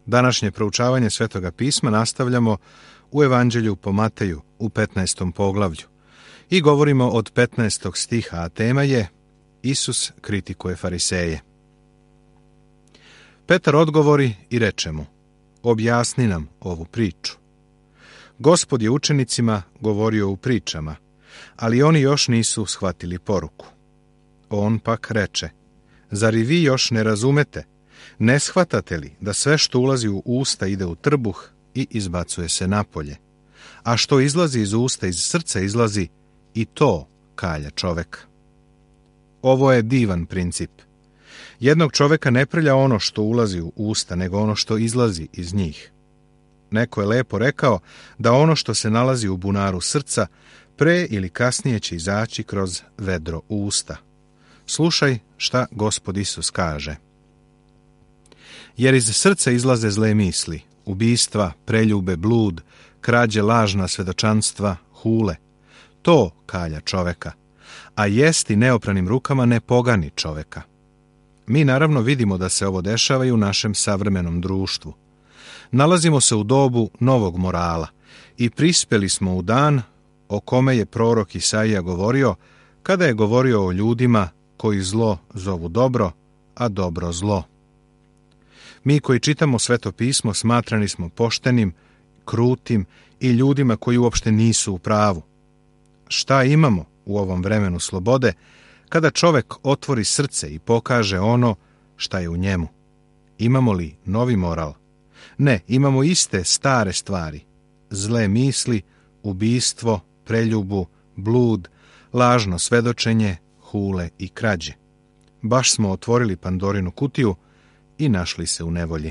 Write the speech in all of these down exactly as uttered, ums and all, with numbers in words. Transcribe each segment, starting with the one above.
Današnje proučavanje Svetoga pisma nastavljamo u Evanđelju po Mateju u petnaestom poglavlju i govorimo od petnaestog stiha, a tema je Isus kritikuje fariseje. Petar odgovori i reče mu: objasni nam ovu priču. Gospod je učenicima govorio u pričama, ali oni još nisu shvatili poruku. On pak reče: zar i vi još ne razumete? Ne shvatate li da sve što ulazi u usta ide u trbuh i izbacuje se napolje, a što izlazi iz usta, iz srca izlazi, i to kalja čoveka. Ovo je divan princip. Jednog čoveka ne prlja ono što ulazi u usta, nego ono što izlazi iz njih. Neko je lepo rekao da ono što se nalazi u bunaru srca pre ili kasnije će izaći kroz vedro usta. Slušaj šta Gospod Isus kaže. Jer iz srca izlaze zle misli, ubistva, preljube, blud, krađe, lažna svedočanstva, hule. To kalja čoveka, a jesti neopranim rukama ne pogani čoveka. Mi naravno vidimo da se ovo dešava i u našem savremenom društvu. Nalazimo se u dobu novog morala i prispeli smo u dan o kome je prorok Isaija govorio, kada je govorio o ljudima koji zlo zovu dobro, a dobro zlo. Mi koji čitamo Sveto pismo smatrani smo poštenim, krutim i ljudima koji uopšte nisu u pravu. Šta imamo u ovom vremenu slobode kada čovek otvori srce i pokaže ono šta je u njemu? Imamo li novi moral? Ne, imamo iste stare stvari. Zle misli, ubistvo, preljubu, blud, lažno svedočenje, hule i krađe. Baš smo otvorili Pandorinu kutiju i našli se u nevolji.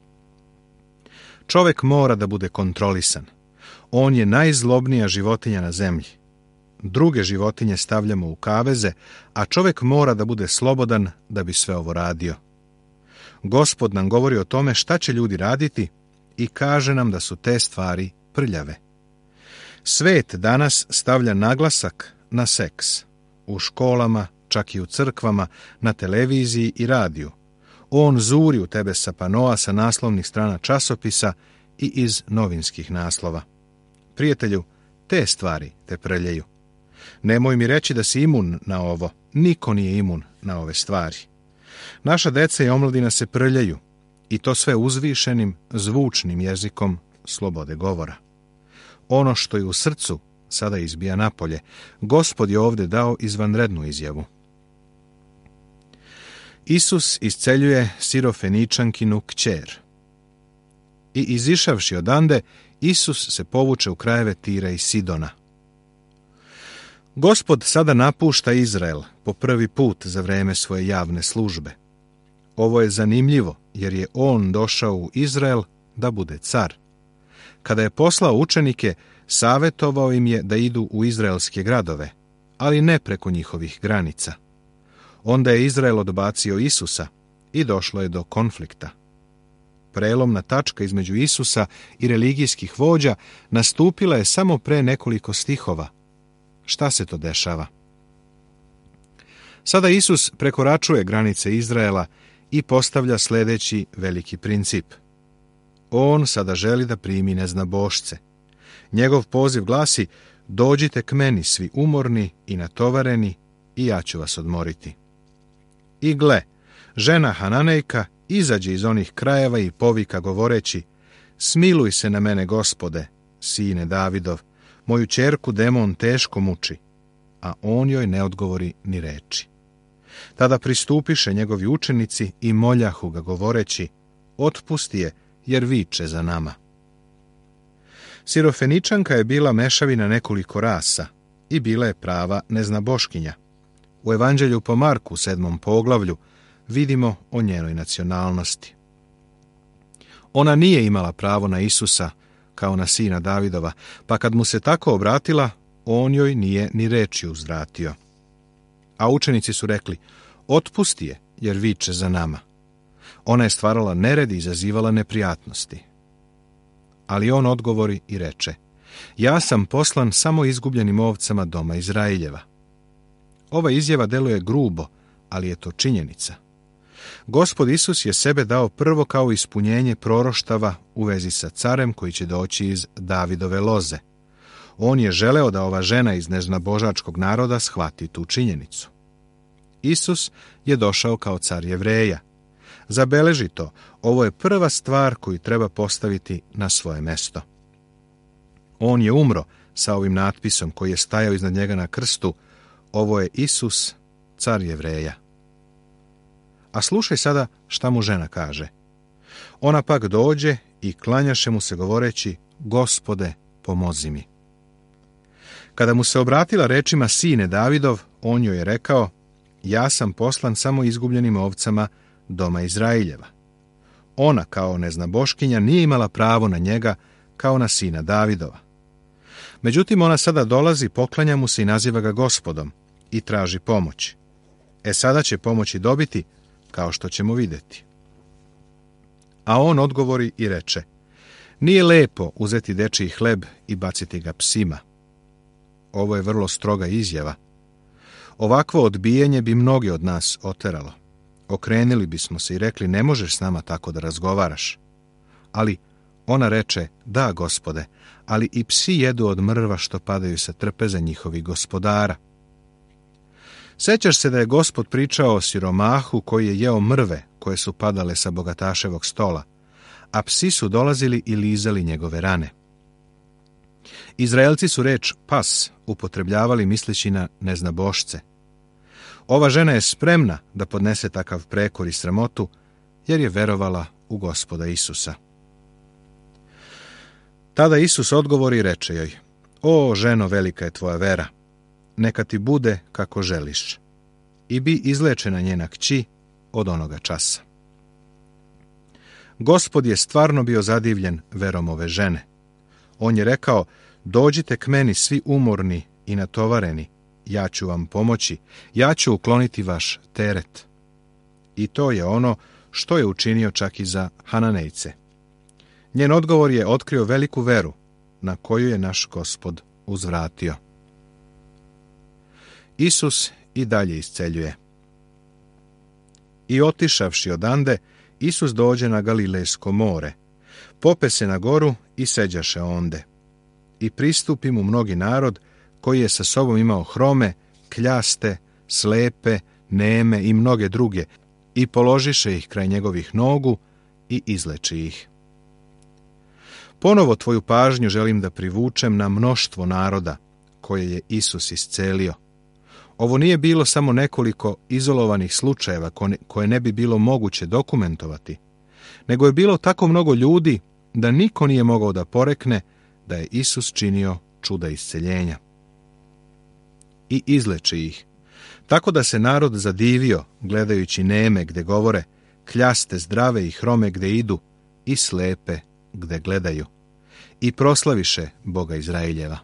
Čovek mora da bude kontrolisan. On je najzlobnija životinja na zemlji. Druge životinje stavljamo u kaveze, a čovek mora da bude slobodan da bi sve ovo radio. Gospod nam govori o tome šta će ljudi raditi i kaže nam da su te stvari prljave. Svet danas stavlja naglasak na seks. U školama, čak i u crkvama, na televiziji i radiju. On zuri u tebe sa panoa, sa naslovnih strana časopisa i iz novinskih naslova. Prijatelju, te stvari te prljaju. Nemoj mi reći da si imun na ovo. Niko nije imun na ove stvari. Naša deca i omladina se prljaju, i to sve uzvišenim, zvučnim jezikom slobode govora. Ono što je u srcu sada izbija napolje. Gospod je ovdje dao izvanrednu izjavu. Isus isceljuje Sirofeničankinu kćer. I izišavši odande, Isus se povuče u krajeve Tira i Sidona. Gospod sada napušta Izrael po prvi put za vreme svoje javne službe. Ovo je zanimljivo, jer je on došao u Izrael da bude car. Kada je poslao učenike, savjetovao im je da idu u izraelske gradove, ali ne preko njihovih granica. Onda je Izrael odbacio Isusa i došlo je do konflikta. Prelomna tačka između Isusa i religijskih vođa nastupila je samo pre nekoliko stihova. Šta se to dešava? Sada Isus prekoračuje granice Izraela i postavlja sljedeći veliki princip. On sada želi da primi neznabošce. Njegov poziv glasi: dođite k meni svi umorni i natovareni i ja ću vas odmoriti. I gle, žena Hananejka izađe iz onih krajeva i povika govoreći: smiluj se na mene, Gospode, sine Davidov, moju ćerku demon teško muči, a on joj ne odgovori ni reči. Tada pristupiše njegovi učenici i moljahu ga govoreći: otpusti je, jer viče za nama. Sirofeničanka je bila mešavina nekoliko rasa i bila je prava neznaboškinja. U Evanđelju po Marku u sedmom poglavlju vidimo o njenoj nacionalnosti. Ona nije imala pravo na Isusa kao na sina Davidova, pa kad mu se tako obratila, on joj nije ni reči uzvratio. A učenici su rekli: otpusti je, jer viče za nama. Ona je stvarala nered i izazivala neprijatnosti. Ali on odgovori i reče: ja sam poslan samo izgubljenim ovcama doma Izraeljeva. Ova izjava deluje grubo, ali je to činjenica. Gospod Isus je sebe dao prvo kao ispunjenje proroštava u vezi sa carem koji će doći iz Davidove loze. On je želeo da ova žena iz neznabožačkog naroda shvati tu činjenicu. Isus je došao kao car Jevreja. Zabeleži to, ovo je prva stvar koju treba postaviti na svoje mesto. On je umro sa ovim natpisom koji je stajao iznad njega na krstu, ovo je Isus, car Jevreja. A slušaj sada šta mu žena kaže. Ona pak dođe i klanjaše mu se govoreći, Gospode, pomozi mi. Kada mu se obratila rečima sine Davidov, on joj je rekao, ja sam poslan samo izgubljenim ovcama doma Izraeljeva. Ona kao neznaboškinja nije imala pravo na njega kao na sina Davidova. Međutim, ona sada dolazi, poklanja mu se i naziva ga Gospodom i traži pomoć. E sada će pomoći dobiti, kao što ćemo vidjeti. A on odgovori i reče, nije lepo uzeti dečiji hleb i baciti ga psima. Ovo je vrlo stroga izjava. Ovakvo odbijanje bi mnogi od nas oteralo. Okrenuli bismo se i rekli, ne možeš s nama tako da razgovaraš. Ali ona reče, da, Gospode, ali i psi jedu od mrva što padaju sa trpeza njihovih gospodara. Sećaš se da je Gospod pričao o siromahu koji je jeo mrve koje su padale sa bogataševog stola, a psi su dolazili i lizali njegove rane. Izraelci su reč pas upotrebljavali misleći na neznabošce. Ova žena je spremna da podnese takav prekor i sramotu, jer je verovala u Gospoda Isusa. Tada Isus odgovori i reče joj, o ženo, velika je tvoja vera, neka ti bude kako želiš. I bi izlečena njena kći od onoga časa. Gospod je stvarno bio zadivljen verom ove žene. On je rekao, dođite k meni svi umorni i natovareni, ja ću vam pomoći, ja ću ukloniti vaš teret. I to je ono što je učinio čak i za Hananejce. Njen odgovor je otkrio veliku veru, na koju je naš Gospod uzvratio. Isus i dalje isceljuje. I otišavši odande, Isus dođe na Galilejsko more, pope se na goru i seđaše onde. I pristupi mu mnogi narod, koji je sa sobom imao hrome, kljaste, slepe, neme i mnoge druge, i položiše ih kraj njegovih nogu i izleči ih. Ponovo tvoju pažnju želim da privučem na mnoštvo naroda koje je Isus iscelio. Ovo nije bilo samo nekoliko izolovanih slučajeva koje ne bi bilo moguće dokumentovati, nego je bilo tako mnogo ljudi da niko nije mogao da porekne da je Isus činio čuda isceljenja. I izleči ih, tako da se narod zadivio gledajući neme gde govore, kljaste zdrave i hrome gde idu i slepe gde gledaju, i proslaviše Boga Izraeljeva.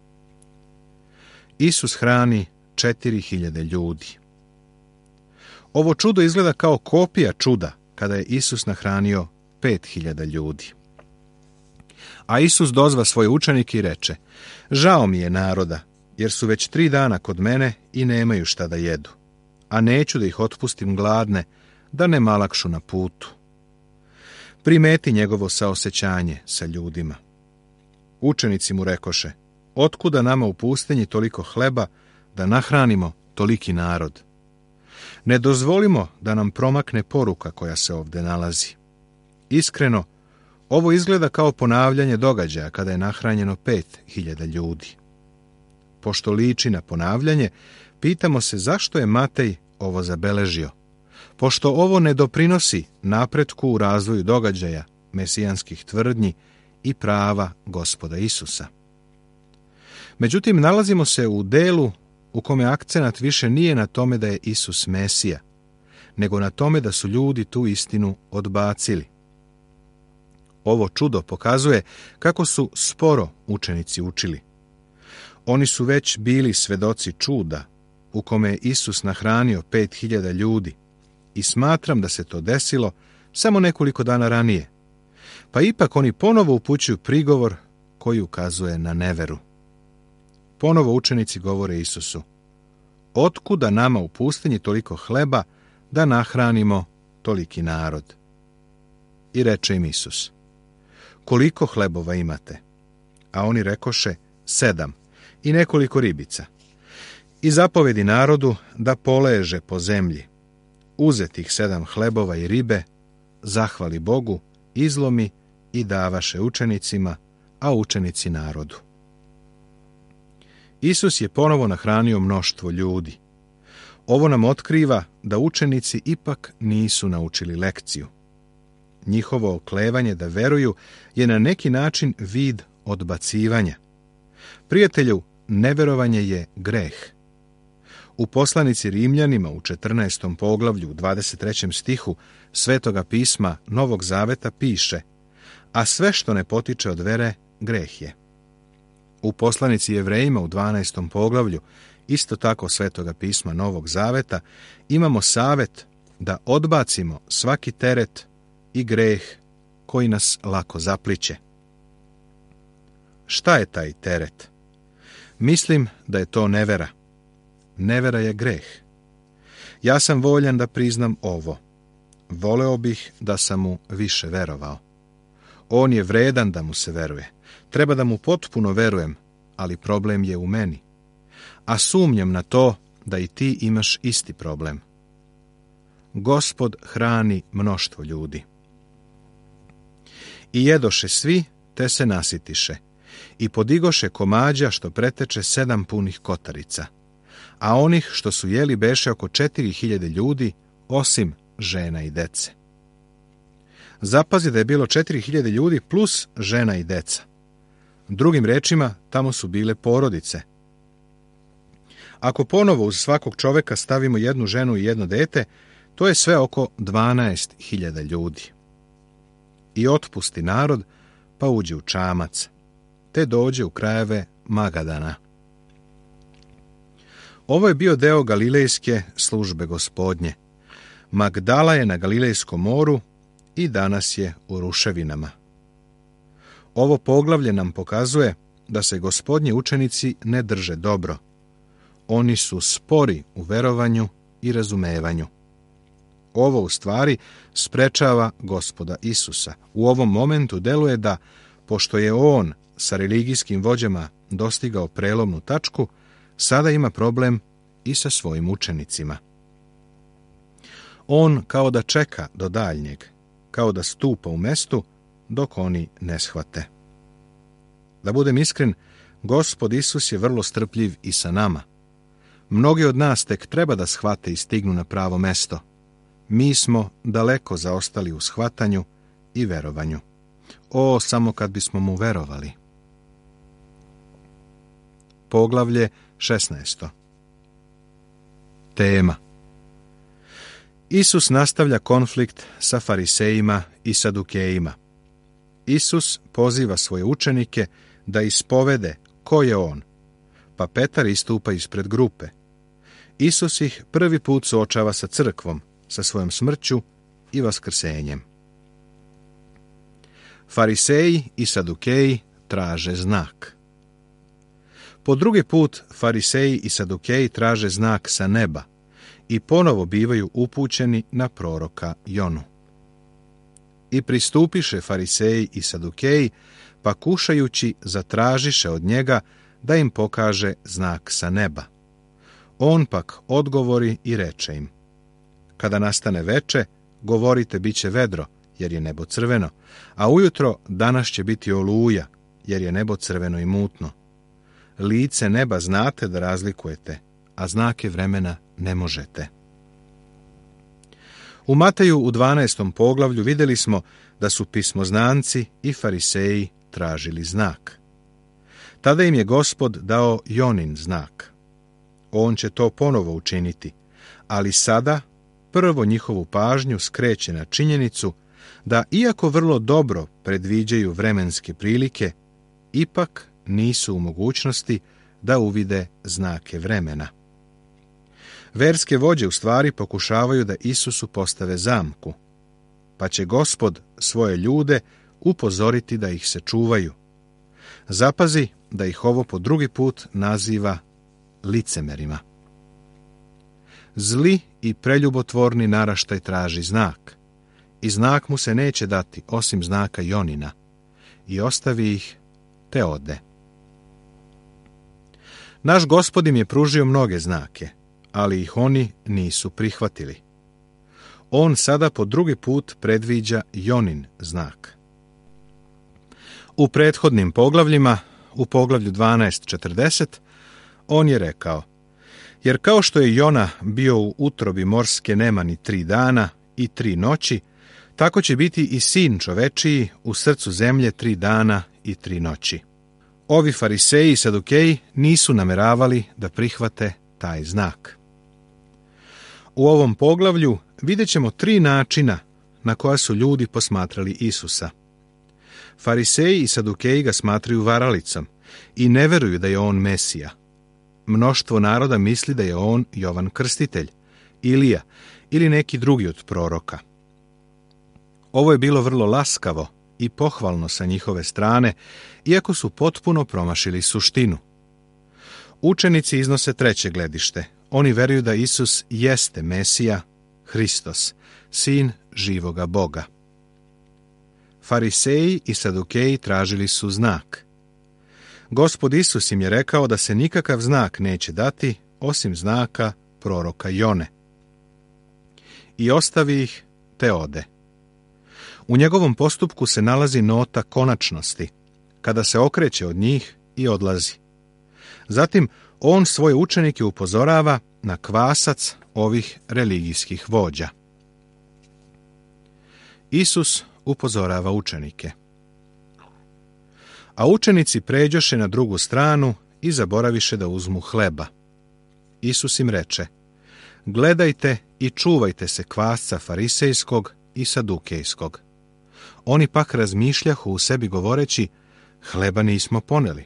Isus hrani četiri hiljade ljudi. Ovo čudo izgleda kao kopija čuda kada je Isus nahranio pet hiljada ljudi. A Isus dozva svoje učenike i reče, žao mi je naroda, jer su već tri dana kod mene i nemaju šta da jedu, a neću da ih otpustim gladne, da ne malakšu na putu. Primeti njegovo saosećanje sa ljudima. Učenici mu rekoše, otkuda nama u pustinji toliko hleba da nahranimo toliki narod? Ne dozvolimo da nam promakne poruka koja se ovdje nalazi. Iskreno, ovo izgleda kao ponavljanje događaja kada je nahranjeno pet hiljada ljudi. Pošto liči na ponavljanje, pitamo se zašto je Matej ovo zabeležio. Pošto ovo ne doprinosi napretku u razvoju događaja, mesijanskih tvrdnji i prava Gospoda Isusa. Međutim, nalazimo se u delu u kome akcenat više nije na tome da je Isus Mesija, nego na tome da su ljudi tu istinu odbacili. Ovo čudo pokazuje kako su sporo učenici učili. Oni su već bili svedoci čuda u kome je Isus nahranio pet hiljada ljudi i smatram da se to desilo samo nekoliko dana ranije. Pa ipak oni ponovo upućuju prigovor koji ukazuje na neveru. Ponovo učenici govore Isusu, otkuda nama u pustinji toliko hleba da nahranimo toliki narod? I reče im Isus: koliko hlebova imate? A oni rekoše: sedam i nekoliko ribica. I zapovedi narodu da poleže po zemlji. Uze tih sedam hlebova i ribe, zahvali Bogu, izlomi i davaše učenicima, a učenici narodu. Isus je ponovo nahranio mnoštvo ljudi. Ovo nam otkriva da učenici ipak nisu naučili lekciju. Njihovo oklevanje da veruju je na neki način vid odbacivanja. Prijatelju, neverovanje je greh. U poslanici Rimljanima u četrnaestom poglavlju u dvadeset trećem stihu Svetoga pisma Novog Zaveta piše: a sve što ne potiče od vere, greh je. U poslanici Jevrejima u dvanaestom poglavlju isto tako Svetoga pisma Novog Zaveta imamo savet da odbacimo svaki teret i greh koji nas lako zapliće. Šta je taj teret? Mislim da je to nevera. Nevera je greh. Ja sam voljan da priznam ovo. Voleo bih da sam mu više verovao. On je vredan da mu se veruje. Treba da mu potpuno verujem, ali problem je u meni. A sumnjam na to da i ti imaš isti problem. Gospod hrani mnoštvo ljudi. I jedoše svi, te se nasitiše, i podigoše komađa što preteče sedam punih kotarica, a onih što su jeli beše oko četiri hiljade ljudi, osim žena i dece. Zapazi da je bilo četiri hiljade ljudi plus žena i deca. Drugim rečima, tamo su bile porodice. Ako ponovo uz svakog čoveka stavimo jednu ženu i jedno dete, to je sve oko dvanaest hiljada ljudi. I otpusti narod, pa uđe u čamac, te dođe u krajeve Magadana. Ovo je bio deo galilejske službe Gospodnje. Magdala je na Galilejskom moru i danas je u ruševinama. Ovo poglavlje nam pokazuje da se Gospodnji učenici ne drže dobro. Oni su spori u verovanju i razumevanju. Ovo u stvari sprečava Gospoda Isusa. U ovom momentu deluje da, pošto je on sa religijskim vođama dostigao prelomnu tačku, sada ima problem i sa svojim učenicima. On kao da čeka do daljnjeg, kao da stupa u mestu dok oni ne shvate. Da budem iskren, Gospod Isus je vrlo strpljiv i sa nama. Mnogi od nas tek treba da shvate i stignu na pravo mesto. Mi smo daleko zaostali u shvatanju i verovanju. O, samo kad bismo mu verovali. Poglavlje šesnaesto. Tema. Isus nastavlja konflikt sa farisejima i sadukejima. Isus poziva svoje učenike da ispovede ko je on, pa Petar istupa ispred grupe. Isus ih prvi put suočava sa crkvom, sa svojom smrću i vaskrsenjem. Fariseji i sadukeji traže znak. Po drugi put fariseji i sadukeji traže znak sa neba i ponovo bivaju upućeni na proroka Jonu. I pristupiše fariseji i sadukeji, pa kušajući zatražiše od njega da im pokaže znak sa neba. On pak odgovori i reče im: kada nastane veče, govorite bit će vedro, jer je nebo crveno, a ujutro danas će biti oluja, jer je nebo crveno i mutno. Lice neba znate da razlikujete, a znake vremena ne možete. U Mateju u dvanaestom poglavlju vidjeli smo da su pismoznanci i fariseji tražili znak. Tada im je Gospod dao Jonin znak. On će to ponovo učiniti, ali sada prvo njihovu pažnju skreće na činjenicu da, iako vrlo dobro predviđaju vremenske prilike, ipak nisu u mogućnosti da uvide znake vremena. Verske vođe u stvari pokušavaju da Isusu postave zamku, pa će Gospod svoje ljude upozoriti da ih se čuvaju. Zapazi da ih ovo po drugi put naziva licemerima. Zli i preljubotvorni naraštaj traži znak, i znak mu se neće dati osim znaka Jonina, i ostavi ih, te ode. Naš Gospod im je pružio mnoge znake, ali ih oni nisu prihvatili. On sada po drugi put predviđa Jonin znak. U prethodnim poglavljima, u poglavlju dvanaest četrdeset, on je rekao: jer kao što je Jona bio u utrobi morske nemani tri dana i tri noći, tako će biti i sin čovečiji u srcu zemlje tri dana i tri noći. Ovi fariseji i sadukeji nisu nameravali da prihvate taj znak. U ovom poglavlju vidjet ćemo tri načina na koja su ljudi posmatrali Isusa. Fariseji i sadukeji ga smatraju varalicom i ne veruju da je on Mesija. Mnoštvo naroda misli da je on Jovan Krstitelj, Ilija ili neki drugi od proroka. Ovo je bilo vrlo laskavo i pohvalno sa njihove strane, iako su potpuno promašili suštinu. Učenici iznose treće gledište. Oni veruju da Isus jeste Mesija, Hristos, sin živoga Boga. Fariseji i sadukeji tražili su znak. Gospod Isus im je rekao da se nikakav znak neće dati osim znaka proroka Jone. I ostavi ih, te ode. U njegovom postupku se nalazi nota konačnosti, kada se okreće od njih i odlazi. Zatim on svoje učenike upozorava na kvasac ovih religijskih vođa. Isus upozorava učenike. A učenici pređoše na drugu stranu i zaboraviše da uzmu hleba. Isus im reče: gledajte i čuvajte se kvasca farisejskog i sadukejskog. Oni pak razmišljahu u sebi govoreći: hleba nismo poneli.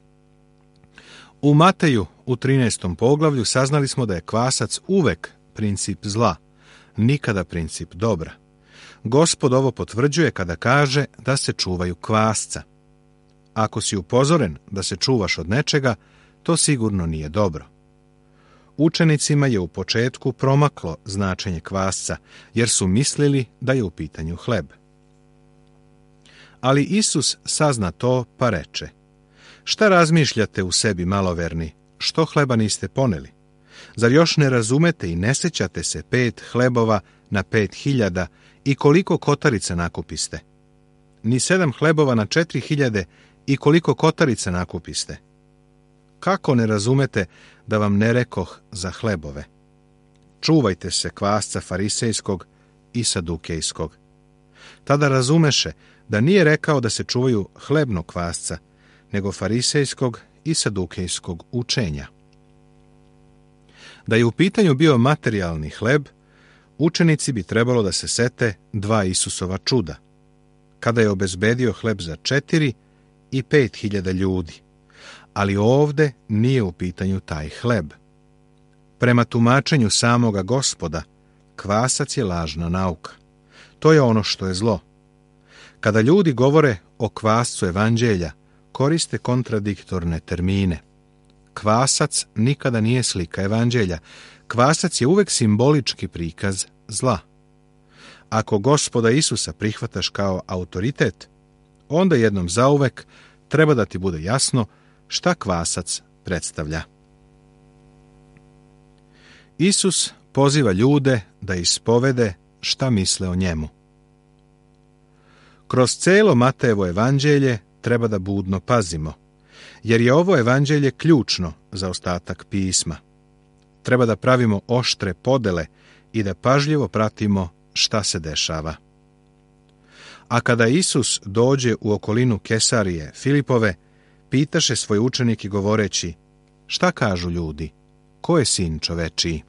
U Mateju u trinaestom poglavlju saznali smo da je kvasac uvek princip zla, nikada princip dobra. Gospod ovo potvrđuje kada kaže da se čuvaju kvasca. Ako si upozoren da se čuvaš od nečega, to sigurno nije dobro. Učenicima je u početku promaklo značenje kvasca, jer su mislili da je u pitanju hleb. Ali Isus sazna to pa reče: šta razmišljate u sebi, maloverni, što hleba niste poneli? Zar još ne razumete i ne sećate se pet hlebova na pet hiljada i koliko kotarica nakupiste? Ni sedam hlebova na četiri hiljade i koliko kotarica nakupiste? Kako ne razumete da vam ne rekoh za hlebove? Čuvajte se kvasca farisejskog i sadukejskog. Tada razumeše da nije rekao da se čuvaju hlebnog kvasca, nego farisejskog i sadukejskog učenja. Da je u pitanju bio materijalni hleb, učenici bi trebalo da se sete dva Isusova čuda, kada je obezbedio hleb za četiri i pet hiljada ljudi. Ali ovde nije u pitanju taj hleb. Prema tumačenju samoga Gospoda, kvasac je lažna nauka. To je ono što je zlo. Kada ljudi govore o kvascu evanđelja, koriste kontradiktorne termine. Kvasac nikada nije slika evanđelja. Kvasac je uvek simbolički prikaz zla. Ako Gospoda Isusa prihvataš kao autoritet, onda jednom zauvek treba da ti bude jasno šta kvasac predstavlja. Isus poziva ljude da ispovede šta misle o njemu. Kroz celo Matejevo evanđelje treba da budno pazimo, jer je ovo evanđelje ključno za ostatak pisma. Treba da pravimo oštre podele i da pažljivo pratimo šta se dešava. A kada Isus dođe u okolinu Kesarije Filipove, pitaše svoj učenike govoreći: šta kažu ljudi? Ko je sin čovečiji?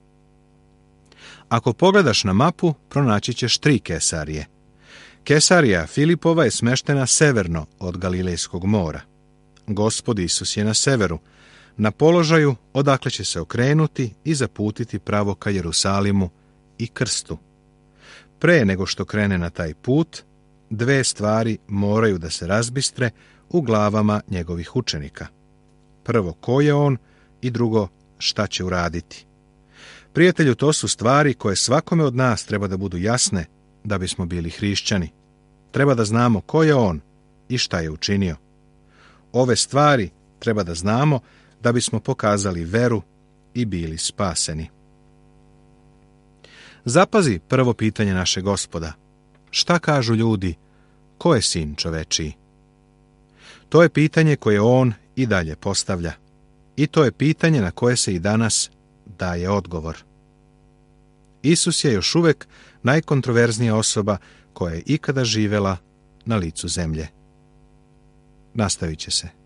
Ako pogledaš na mapu, pronaći ćeš tri Kesarije. Kesarija Filipova je smeštena severno od Galilejskog mora. Gospod Isus je na severu, na položaju odakle će se okrenuti i zaputiti pravo ka Jerusalimu i krstu. Pre nego što krene na taj put, dve stvari moraju da se razbistre u glavama njegovih učenika. Prvo, ko je on, i drugo, šta će uraditi. Prijatelju, to su stvari koje svakome od nas treba da budu jasne da bismo bili hrišćani. Treba da znamo ko je on i šta je učinio. Ove stvari treba da znamo da bismo pokazali veru i bili spaseni. Zapazi prvo pitanje naše Gospoda. Šta kažu ljudi? Ko je sin čovečiji? To je pitanje koje on i dalje postavlja. I to je pitanje na koje se i danas daje odgovor. Isus je još uvek najkontroverznija osoba koja je ikada živela na licu zemlje. Nastavit će se.